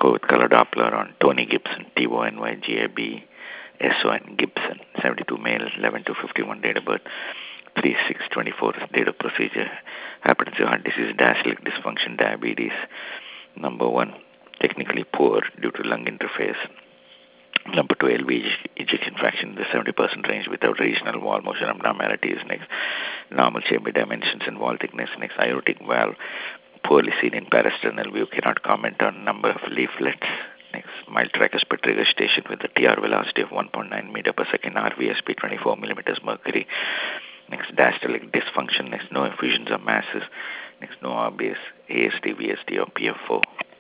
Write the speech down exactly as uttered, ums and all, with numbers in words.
echo with color Doppler on Tony Gibson, T O N Y G A B S O N Gibson, seventy-two male, eleven to fifty-one date of birth, three six twenty-four date of procedure, hypertensive heart disease, diastolic dysfunction, diabetes. Number one, technically poor due to lung interface. Number two, L V ejection fraction in the seventy percent range without regional wall motion abnormalities. Next, normal chamber dimensions and wall thickness. Next, aortic valve poorly seen in parasternal view. Cannot comment on number of leaflets. Next, mild tricuspid regurgitation with a T R velocity of one point nine meter per second. R V S P twenty-four millimeters mercury. Next, diastolic dysfunction. Next, no effusions or masses. Next, no obvious A S D, V S D or P F O.